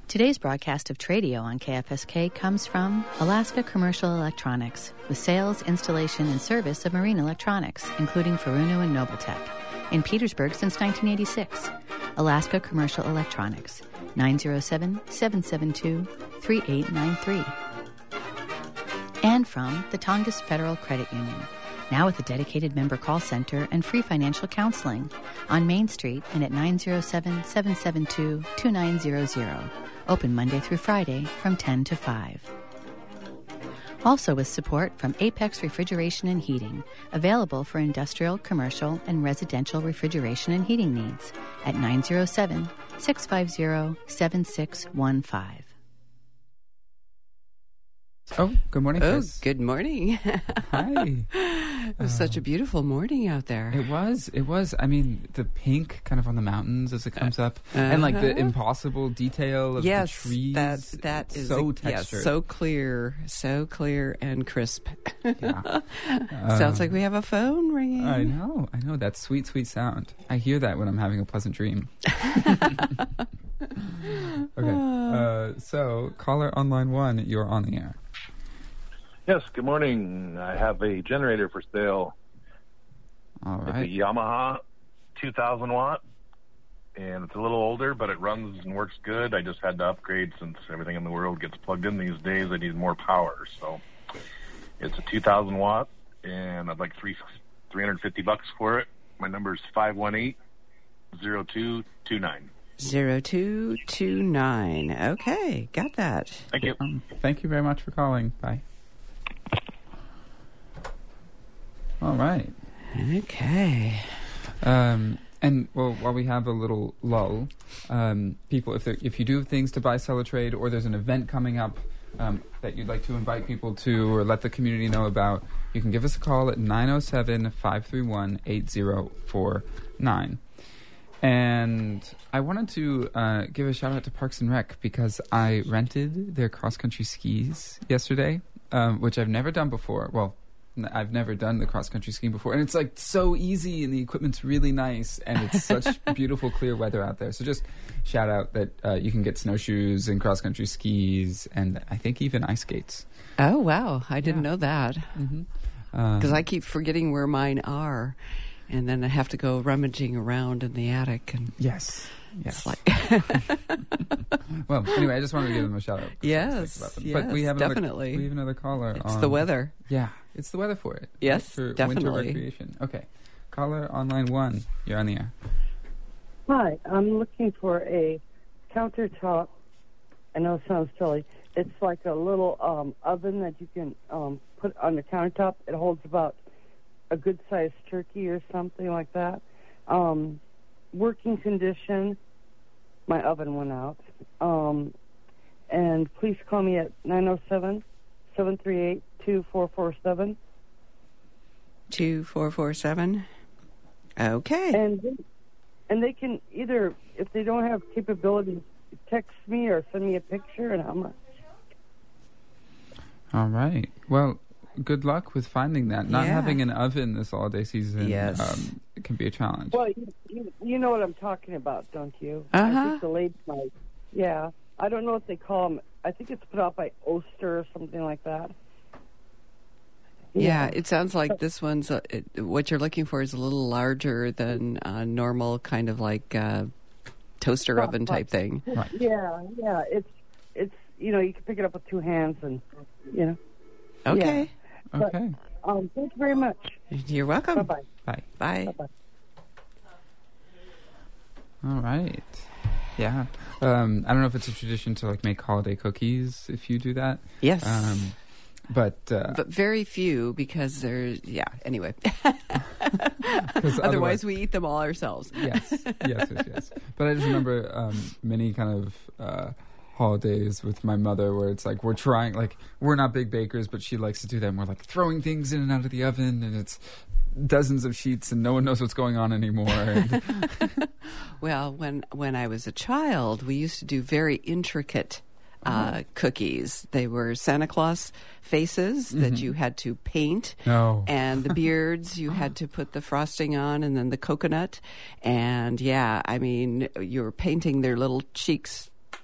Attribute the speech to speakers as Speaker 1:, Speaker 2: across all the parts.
Speaker 1: Today's broadcast of Tradio on KFSK comes from Alaska Commercial Electronics, with sales, installation, and service of marine electronics, including Furuno and Noveltech. In Petersburg since 1986. Alaska Commercial Electronics, 907-772-3893. And from the Tongass Federal Credit Union, now with a dedicated member call center and free financial counseling on Main Street and at 907-772-2900. Open Monday through Friday from 10 to 5. Also with support from Apex Refrigeration and Heating, available for industrial, commercial, and residential refrigeration and heating needs at 907-650-7615.
Speaker 2: Oh, good morning, Chris.
Speaker 3: Oh, good morning.
Speaker 2: Hi.
Speaker 3: It was such a beautiful morning out there.
Speaker 2: It was. I mean, the pink kind of on the mountains as it comes up, and like the impossible detail of the trees.
Speaker 3: That is
Speaker 2: so textured.
Speaker 3: Yes, so clear and crisp.
Speaker 2: Yeah.
Speaker 3: Sounds like we have a phone ringing.
Speaker 2: I know. That sweet, sweet sound. I hear that when I'm having a pleasant dream. Okay. So, caller on line 1, you're on the air.
Speaker 4: Yes, good morning. I have a generator for sale.
Speaker 2: All right.
Speaker 4: It's a Yamaha 2,000 watt, and it's a little older, but it runs and works good. I just had to upgrade since everything in the world gets plugged in these days. I need more power, so it's a 2,000 watt, and I'd like $350 for it. My number is 518-0229.
Speaker 3: 0229. Okay, got that.
Speaker 4: Thank you.
Speaker 2: Thank you very much for calling. Bye. All right.
Speaker 3: Okay.
Speaker 2: And well, while we have a little lull, people, if you do have things to buy, sell, or trade, or there's an event coming up that you'd like to invite people to or let the community know about, you can give us a call at 907-531-8049. And I wanted to give a shout out to Parks and Rec because I rented their cross-country skis yesterday, which I've never done before. Well, I've never done the cross-country skiing before. And it's like so easy and the equipment's really nice and it's such beautiful, clear weather out there. So just shout out that you can get snowshoes and cross-country skis and I think even ice skates.
Speaker 3: Oh, wow. I didn't know that.
Speaker 2: Mm-hmm.
Speaker 3: Because I keep forgetting where mine are. And then I have to go rummaging around in the attic. And
Speaker 2: Yes.
Speaker 3: It's like
Speaker 2: well, anyway, I just wanted to give them a shout out.
Speaker 3: Yes,
Speaker 2: but we have
Speaker 3: definitely.
Speaker 2: We have another caller.
Speaker 3: It's the weather.
Speaker 2: Yeah, it's the weather for it.
Speaker 3: Yes,
Speaker 2: for
Speaker 3: definitely.
Speaker 2: Winter recreation. Okay, caller on line 1. You're on the air.
Speaker 5: Hi, I'm looking for a countertop. I know it sounds silly. It's like a little oven that you can put on the countertop. It holds about a good-sized turkey or something like that. Working condition. My oven went out. And please call me at 907-738-2447.
Speaker 3: 2447. Okay.
Speaker 5: And they can either, if they don't have capabilities, text me or send me a picture and how much.
Speaker 2: All right. Well, good luck with finding that. Not having an oven this holiday season it can be a challenge.
Speaker 5: Well, you know what I'm talking about, don't you?
Speaker 3: Uh-huh.
Speaker 5: I think the ladies might. Yeah. I don't know what they call them. I think it's put out by Oster or something like that.
Speaker 3: Yeah, it sounds like this one's, what you're looking for is a little larger than a normal kind of like toaster oven type thing.
Speaker 2: Right.
Speaker 5: Yeah. It's you know, you can pick it up with two hands and, you know.
Speaker 3: Okay.
Speaker 5: Yeah.
Speaker 2: Okay.
Speaker 5: Thank you very much.
Speaker 3: You're welcome.
Speaker 5: Bye-bye.
Speaker 2: Bye.
Speaker 3: Bye.
Speaker 5: Bye-bye.
Speaker 2: All right. Yeah. I don't know if it's a tradition to like make holiday cookies if you do that.
Speaker 3: Yes.
Speaker 2: But
Speaker 3: very few because there's, anyway.
Speaker 2: 'cause
Speaker 3: Otherwise we eat them all ourselves.
Speaker 2: Yes. But I just remember many kind of holidays with my mother where it's like we're not big bakers, but she likes to do that. And we're like throwing things in and out of the oven and it's dozens of sheets and no one knows what's going on anymore.
Speaker 3: Well, when I was a child, we used to do very intricate cookies. They were Santa Claus faces that you had to paint.
Speaker 2: No.
Speaker 3: And the beards, you had to put the frosting on, and then the coconut. And I mean, you were painting their little cheeks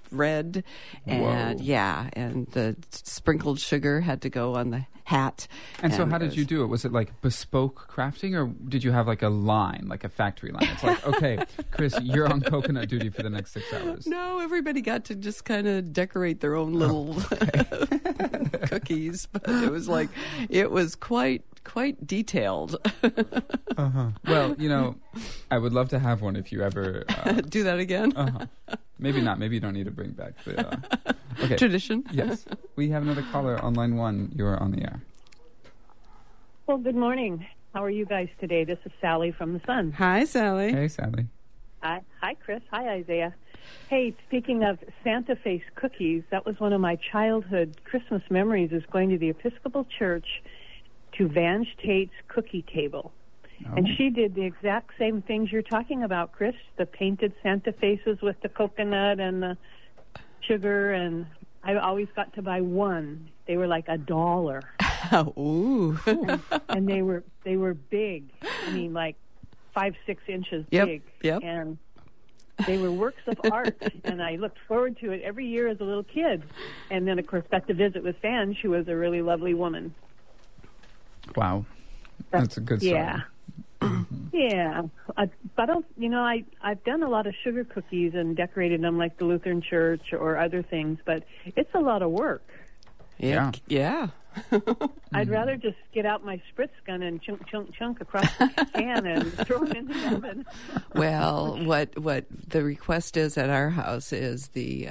Speaker 3: red, and
Speaker 2: Whoa.
Speaker 3: and the sprinkled sugar had to go on the hat.
Speaker 2: And so how did you do it? Was it like bespoke crafting, or did you have like a line, like a factory line? It's like, okay, Chris, you're on coconut duty for the next 6 hours.
Speaker 3: No, everybody got to just kind of decorate their own little cookies, but it was quite detailed.
Speaker 2: Well, I would love to have one if you ever...
Speaker 3: Do that again?
Speaker 2: Maybe not. Maybe you don't need to bring back the... Okay.
Speaker 3: Tradition?
Speaker 2: Yes. We have another caller on line 1. You're on the air.
Speaker 6: Well, good morning. How are you guys today? This is Sally from the Sun.
Speaker 3: Hi, Sally.
Speaker 2: Hey, Sally.
Speaker 6: Hi, Chris. Hi, Isaiah. Hey, speaking of Santa Face cookies, that was one of my childhood Christmas memories, is going to the Episcopal Church to Vange Tate's cookie table.
Speaker 2: Oh.
Speaker 6: And she did the exact same things you're talking about, Chris, the painted Santa faces with the coconut and the sugar, and I always got to buy one. They were like $1.
Speaker 3: Ooh.
Speaker 6: And they were big. I mean, like 5-6 inches
Speaker 3: Yep,
Speaker 6: big.
Speaker 3: yep.
Speaker 6: And they were works of art, and I looked forward to it every year as a little kid. And then, of course, got to visit with Van. She was a really lovely woman.
Speaker 2: Wow. That's a good story.
Speaker 6: Yeah. Yeah. I've done a lot of sugar cookies and decorated them like the Lutheran Church or other things, but it's a lot of work.
Speaker 2: Yeah.
Speaker 3: Yeah.
Speaker 6: I'd rather just get out my spritz gun and chunk across the can and throw them in the oven.
Speaker 3: Well, what the request is at our house is the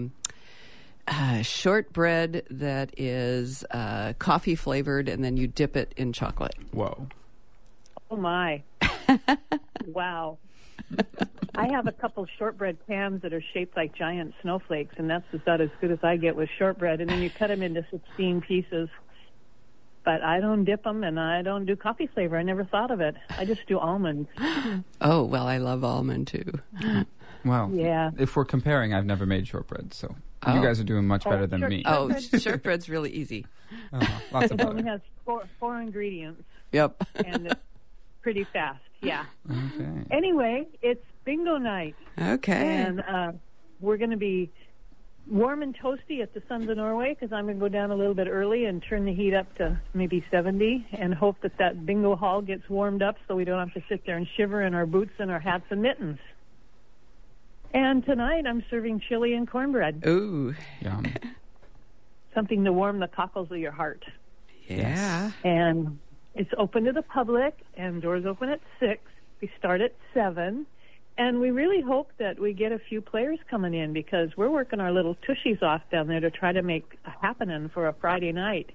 Speaker 3: shortbread that is coffee flavored, and then you dip it in chocolate.
Speaker 2: Whoa.
Speaker 6: Oh, my. Wow. I have a couple shortbread pans that are shaped like giant snowflakes, and that's about as good as I get with shortbread. And then you cut them into 16 pieces. But I don't dip them, and I don't do coffee flavor. I never thought of it. I just do almonds.
Speaker 3: Oh, well, I love almond, too.
Speaker 2: Well,
Speaker 6: Yeah.
Speaker 2: if we're comparing, I've never made shortbread, so
Speaker 3: Oh.
Speaker 2: you guys are doing much better than me.
Speaker 3: Oh, shortbread's really easy.
Speaker 2: Lots of
Speaker 6: It only
Speaker 2: butter.
Speaker 6: has four ingredients,
Speaker 3: Yep.
Speaker 6: and it's pretty fast. Yeah.
Speaker 2: Okay.
Speaker 6: Anyway, it's bingo night.
Speaker 3: Okay.
Speaker 6: And we're going to be warm and toasty at the Sons of Norway, because I'm going to go down a little bit early and turn the heat up to maybe 70 and hope that bingo hall gets warmed up so we don't have to sit there and shiver in our boots and our hats and mittens. And tonight I'm serving chili and cornbread,
Speaker 3: Ooh.
Speaker 2: Yum.
Speaker 6: something to warm the cockles of your heart.
Speaker 3: Yeah.
Speaker 6: And it's open to the public, and doors open at 6. We start at 7. And we really hope that we get a few players coming in, because we're working our little tushies off down there to try to make a happening for a Friday night.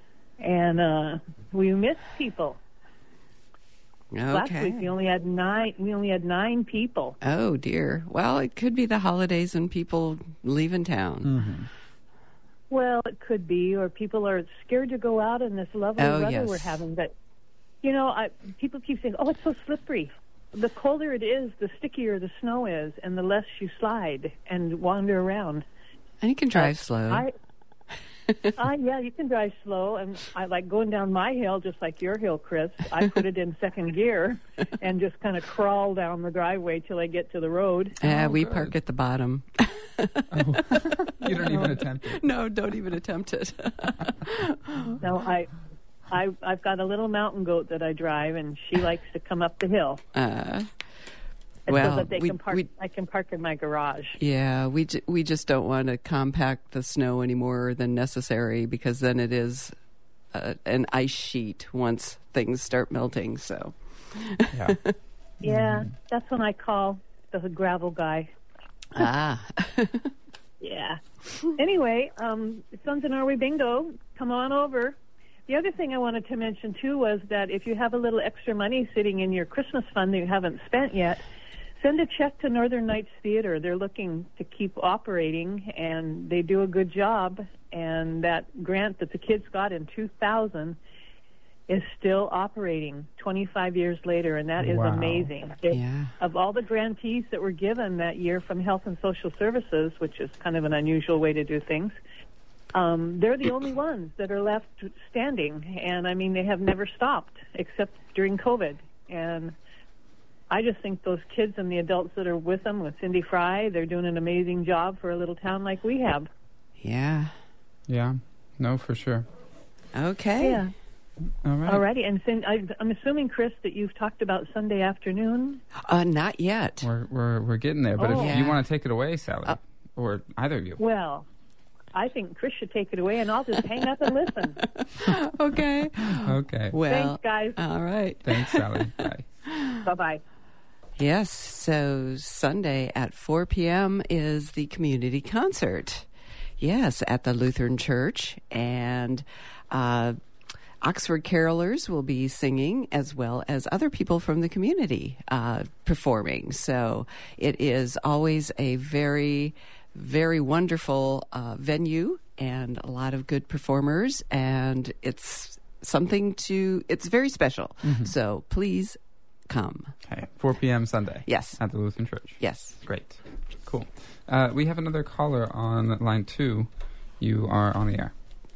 Speaker 6: And we miss people.
Speaker 3: Okay.
Speaker 6: Last week we only had 9 people.
Speaker 3: Oh, dear. Well, it could be the holidays and people leaving town.
Speaker 2: Mm-hmm.
Speaker 6: Well, it could be, or people are scared to go out in this lovely weather
Speaker 3: yes.
Speaker 6: we're having. But, people keep saying, oh, it's so slippery. The colder it is, the stickier the snow is, and the less you slide and wander around.
Speaker 3: And you can drive slow.
Speaker 6: Yeah, you can drive slow, and I like going down my hill just like your hill, Chris. I put it in second gear and just kind of crawl down the driveway till I get to the road.
Speaker 3: We
Speaker 2: good.
Speaker 3: park at the bottom.
Speaker 2: You don't even attempt it.
Speaker 3: No, don't even attempt it.
Speaker 6: No, I've got a little mountain goat that I drive, and she likes to come up the hill. So that I can park in my garage.
Speaker 3: Yeah, we just don't want to compact the snow any more than necessary, because then it is an ice sheet once things start melting. So,
Speaker 2: Yeah.
Speaker 6: Yeah, that's when I call the gravel guy. Yeah. Anyway, Sons of Norway Bingo, come on over. The other thing I wanted to mention, too, was that if you have a little extra money sitting in your Christmas fund that you haven't spent yet, send a check to Northern Nights Theater. They're looking to keep operating, and they do a good job. And that grant that the kids got in 2000 is still operating 25 years later, and that is
Speaker 2: Wow.
Speaker 6: amazing.
Speaker 3: Yeah.
Speaker 6: Of all the grantees that were given that year from Health and Social Services, which is kind of an unusual way to do things, they're the only ones that are left standing. And, I mean, they have never stopped except during COVID. And I just think those kids and the adults that are with them, with Cindy Fry, they're doing an amazing job for a little town like we have.
Speaker 3: Yeah.
Speaker 2: Yeah. No, for sure.
Speaker 3: Okay.
Speaker 6: Yeah.
Speaker 2: All right.
Speaker 6: Alrighty, and I'm assuming, Chris, that you've talked about Sunday afternoon.
Speaker 3: Not yet.
Speaker 2: We're getting there, but
Speaker 6: Oh.
Speaker 2: if
Speaker 3: Yeah.
Speaker 2: you want to take it away, Sally, or either of you.
Speaker 6: Well, I think Chris should take it away, and I'll just hang up and listen.
Speaker 3: Okay.
Speaker 2: Okay.
Speaker 3: Well,
Speaker 6: Thanks, guys.
Speaker 3: all right.
Speaker 2: Thanks, Sally. Bye.
Speaker 6: Bye-bye.
Speaker 3: Yes, so Sunday at 4 p.m. is the community concert. Yes, at the Lutheran Church. And Oxford Carolers will be singing, as well as other people from the community performing. So it is always a very, very wonderful venue and a lot of good performers. And it's it's very special. So please come.
Speaker 2: Okay. 4 p.m. Sunday.
Speaker 3: Yes.
Speaker 2: At the Lutheran Church.
Speaker 3: Yes.
Speaker 2: Great. Cool. We have another caller on line 2. You are on the air.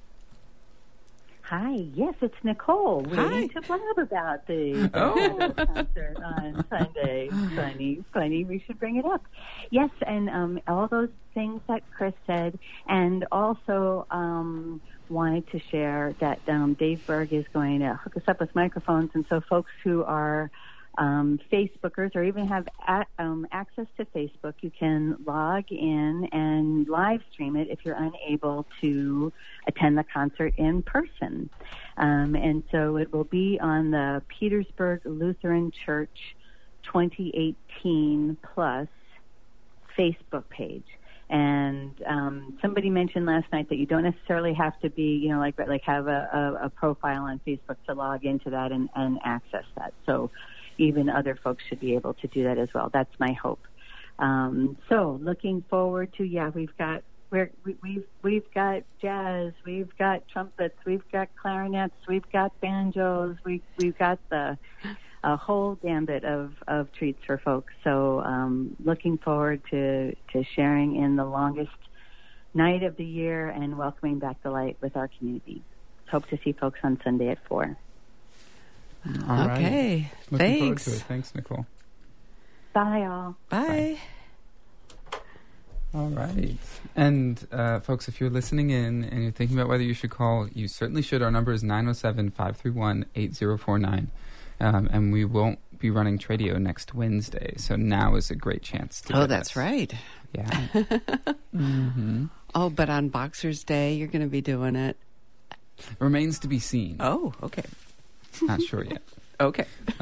Speaker 7: Hi, yes, it's Nicole waiting to blab about the concert on Sunday. Funny, we should bring it up. Yes, and all those things that Chris said, and also wanted to share that Dave Berg is going to hook us up with microphones, and so folks who are Facebookers or even have access to Facebook, you can log in and live stream it if you're unable to attend the concert in person. And so it will be on the Petersburg Lutheran Church 2018 Plus Facebook page. And somebody mentioned last night that you don't necessarily have to be, like have a profile on Facebook to log into that and access that. So even other folks should be able to do that as well. That's my hope. So looking forward to, we've got jazz, we've got trumpets, we've got clarinets, we've got banjos, we've got a whole gambit of treats for folks. So looking forward to sharing in the longest night of the year and welcoming back the light with our community. Hope to see folks on Sunday at 4.
Speaker 2: All
Speaker 3: Okay.
Speaker 2: right. Looking forward
Speaker 3: Thanks.
Speaker 2: to it. Thanks, Nicole.
Speaker 7: Bye, all.
Speaker 3: Bye.
Speaker 2: All right. And, folks, if you're listening in and you're thinking about whether you should call, you certainly should. Our number is 907-531-8049. And we won't be running Tradio next Wednesday. So now is a great chance to get
Speaker 3: That's
Speaker 2: us.
Speaker 3: right.
Speaker 2: Yeah. Mm-hmm.
Speaker 3: Oh, but on Boxer's Day, you're going to be doing it.
Speaker 2: Remains to be seen.
Speaker 3: Oh, okay.
Speaker 2: Not sure yet.
Speaker 3: Okay.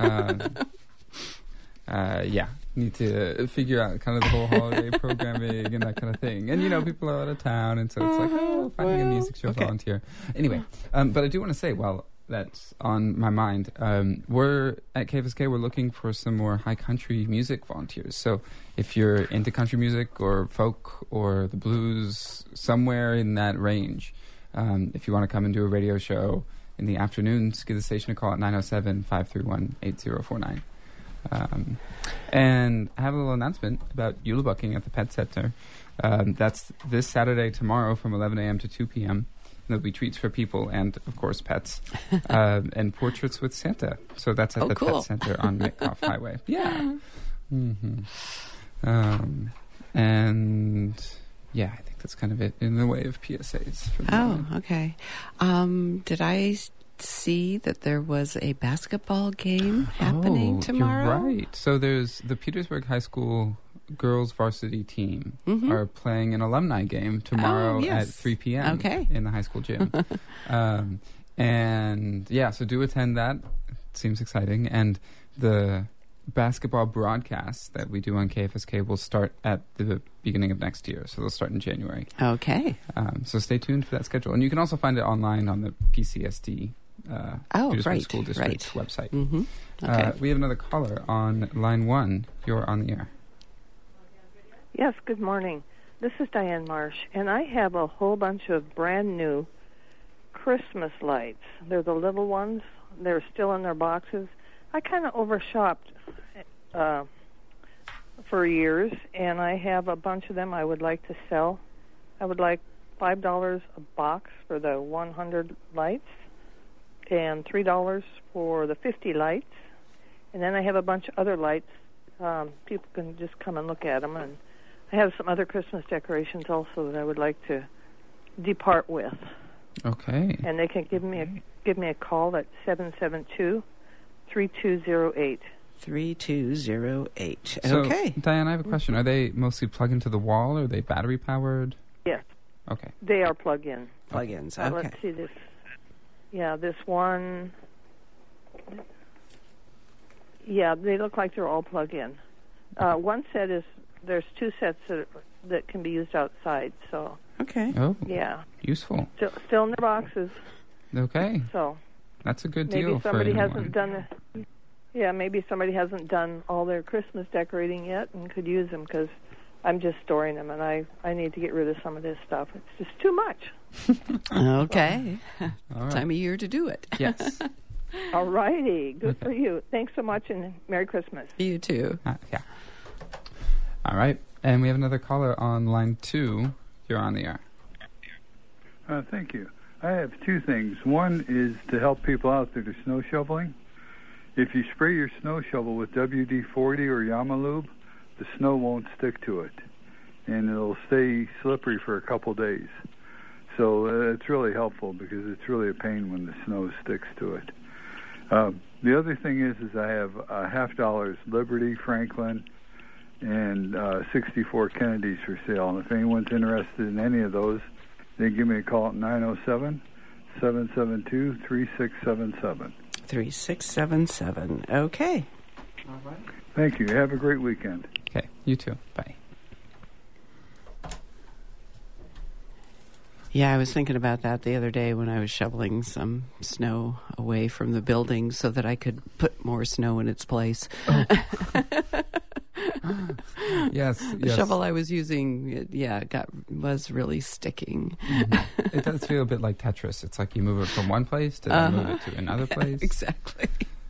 Speaker 2: Yeah. Need to figure out kind of the whole holiday programming and that kind of thing. And, people are out of town, and so it's like, finding a music show volunteer. Anyway, but I do want to say, while that's on my mind, we're at KFSK, we're looking for some more high country music volunteers. So if you're into country music or folk or the blues, somewhere in that range, if you want to come and do a radio show in the afternoons, give the station a call at 907-531-8049. And I have a little announcement about Eula Bucking at the Pet Center. That's this Saturday, tomorrow, from 11 a.m. to 2 p.m. There'll be treats for people and, of course, pets, and portraits with Santa. So that's at the Pet Center on Mitkoff Highway. Yeah. Mm-hmm. And, yeah, I think that's kind of it in the way of PSAs. For the moment.
Speaker 3: Okay. Did I see that there was a basketball game happening tomorrow?
Speaker 2: You're right. So there's the Petersburg High School girls varsity team are playing an alumni game tomorrow at 3 p.m. In the high school gym. And yeah, so do attend that. It seems exciting. And the basketball broadcasts that we do on KFSK will start at the beginning of next year. So they'll start in January.
Speaker 3: Okay.
Speaker 2: So stay tuned for that schedule. And you can also find it online on the PCSD Petersburg School District website.
Speaker 3: Mm-hmm. Okay.
Speaker 2: We have another caller on line 1. You're on the air.
Speaker 8: Yes, good morning. This is Diane Marsh, and I have a whole bunch of brand new Christmas lights. They're the little ones. They're still in their boxes. I kind of overshopped for years, and I have a bunch of them I would like to sell. I would like $5 a box for the 100 lights and $3 for the 50 lights. And then I have a bunch of other lights people can just come and look at them. And I have some other Christmas decorations also that I would like to depart with.
Speaker 2: Okay.
Speaker 8: And they can give me a call at 772-3208.
Speaker 3: 3208.
Speaker 2: So,
Speaker 3: okay.
Speaker 2: Diane, I have a question. Are they mostly plug into the wall, or are they battery powered?
Speaker 8: Yes.
Speaker 2: Okay.
Speaker 8: They are plug-in.
Speaker 3: Plug-ins, okay.
Speaker 8: Let's see this. Yeah, this one. Yeah, they look like they're all plug-in. One set there's two sets that can be used outside, so.
Speaker 3: Okay.
Speaker 2: Oh.
Speaker 8: Yeah.
Speaker 2: Useful.
Speaker 8: Still in their boxes.
Speaker 2: Okay.
Speaker 8: So.
Speaker 2: That's a good deal.
Speaker 8: Maybe somebody
Speaker 2: for
Speaker 8: hasn't done. Maybe somebody hasn't done all their Christmas decorating yet and could use them, because I'm just storing them, and I need to get rid of some of this stuff. It's just too much.
Speaker 3: Okay.
Speaker 2: All right.
Speaker 3: Time of year to do it.
Speaker 2: Yes.
Speaker 8: All righty. Good for you. Thanks so much, and Merry Christmas.
Speaker 3: You too.
Speaker 2: Yeah. All right. And we have another caller on line 2. You're on the air.
Speaker 9: Thank you. I have two things. One is to help people out that are snow shoveling. If you spray your snow shovel with WD-40 or Yamalube, the snow won't stick to it, and it'll stay slippery for a couple days. So it's really helpful, because it's really a pain when the snow sticks to it. The other thing is I have $50 Liberty, Franklin, and 64 Kennedys for sale. And if anyone's interested in any of those, they can give me a call at 907-772-3677.
Speaker 3: 3677. Okay.
Speaker 2: All right.
Speaker 9: Thank you. Have a great weekend.
Speaker 2: Okay. You too. Bye.
Speaker 3: Yeah, I was thinking about that the other day when I was shoveling some snow away from the building so that I could put more snow in its place.
Speaker 2: Oh. Yes.
Speaker 3: The shovel I was using, was really sticking.
Speaker 2: Mm-hmm. It does feel a bit like Tetris. It's like you move it from one place to then move it to another place.
Speaker 3: Exactly.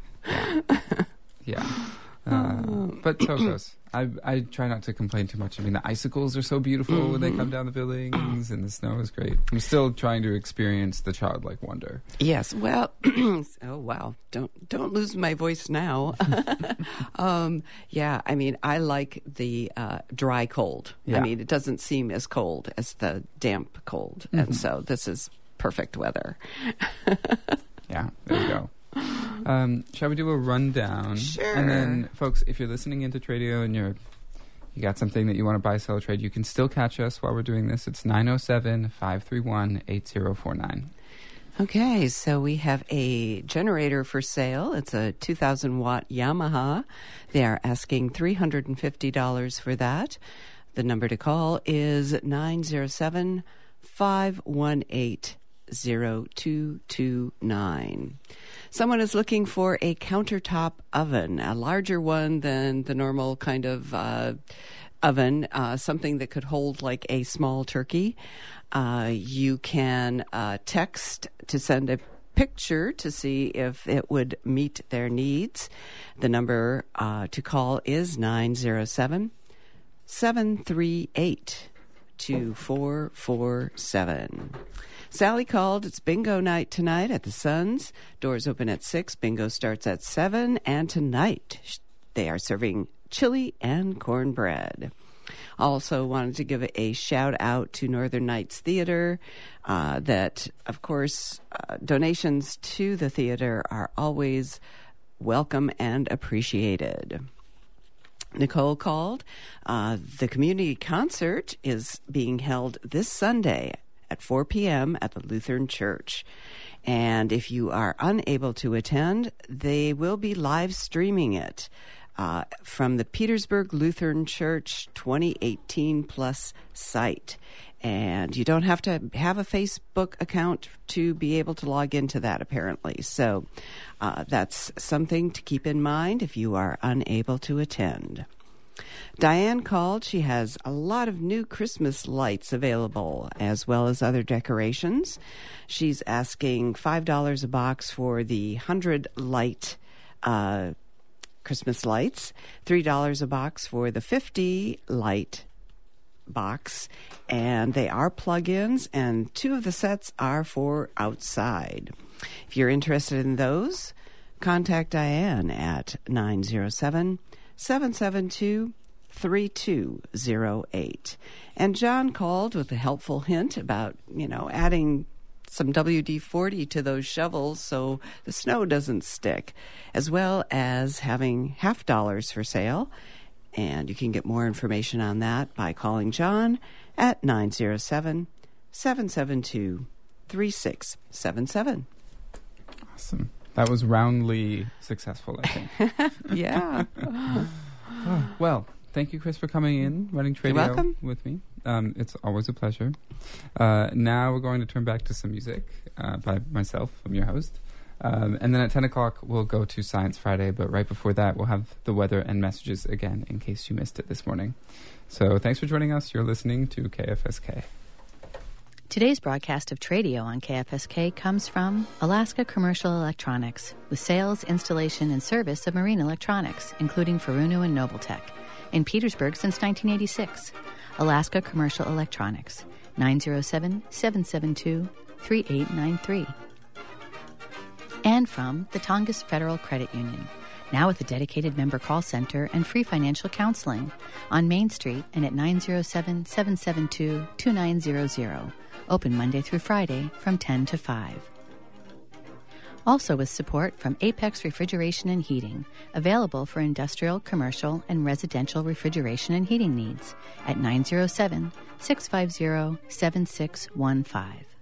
Speaker 2: Yeah. But so it goes. I try not to complain too much. I mean, the icicles are so beautiful when they come down the buildings, and the snow is great. I'm still trying to experience the childlike wonder.
Speaker 3: Yes. Well, oh wow! Don't lose my voice now. Yeah. I mean, I like the dry cold.
Speaker 2: Yeah.
Speaker 3: I mean, it doesn't seem as cold as the damp cold, and so this is perfect weather.
Speaker 2: Yeah. There we go. Shall we do a rundown?
Speaker 3: Sure.
Speaker 2: And then, folks, if you're listening into Tradio and you got something that you want to buy, sell, or trade, you can still catch us while we're doing this. It's 907-531-8049.
Speaker 3: Okay, so we have a generator for sale. It's a 2,000-watt Yamaha. They are asking $350 for that. The number to call is 907-518-0229. Someone is looking for a countertop oven, a larger one than the normal kind of oven, something that could hold like a small turkey. You can text to send a picture to see if it would meet their needs. The number to call is 907-738-2447. Sally called. It's bingo night tonight at the Suns. Doors open at 6. Bingo starts at 7. And tonight they are serving chili and cornbread. Also wanted to give a shout out to Northern Nights Theater. That, of course, donations to the theater are always welcome and appreciated. Nicole called. The community concert is being held this Sunday at 4 p.m. at the Lutheran Church. And if you are unable to attend, they will be live streaming it from the Petersburg Lutheran Church 2018 Plus site. And you don't have to have a Facebook account to be able to log into that, apparently. So that's something to keep in mind if you are unable to attend. Diane called. She has a lot of new Christmas lights available, as well as other decorations. She's asking $5 a box for the 100 light Christmas lights, $3 a box for the 50 light box, and they are plug-ins, and 2 of the sets are for outside. If you're interested in those, contact Diane at 907 772-3208. And John called with a helpful hint about, adding some WD-40 to those shovels so the snow doesn't stick, as well as having $50 for sale. And you can get more information on that by calling John at 907-772-3677.
Speaker 2: Awesome. That was roundly successful, I think.
Speaker 3: Yeah.
Speaker 2: Well, thank you, Chris, for coming in, running Tradio with me. It's always a pleasure. Now we're going to turn back to some music by myself. I'm your host. And then at 10 o'clock, we'll go to Science Friday. But right before that, we'll have the weather and messages again, in case you missed it this morning. So thanks for joining us. You're listening to KFSK.
Speaker 1: Today's broadcast of Tradio on KFSK comes from Alaska Commercial Electronics, with sales, installation, and service of marine electronics, including Furuno and Nobletech. In Petersburg since 1986. Alaska Commercial Electronics, 907-772-3893. And from the Tongass Federal Credit Union, now with a dedicated member call center and free financial counseling on Main Street and at 907-772-2900. Open Monday through Friday from 10 to 5. Also with support from Apex Refrigeration and Heating, available for industrial, commercial, and residential refrigeration and heating needs at 907-650-7615.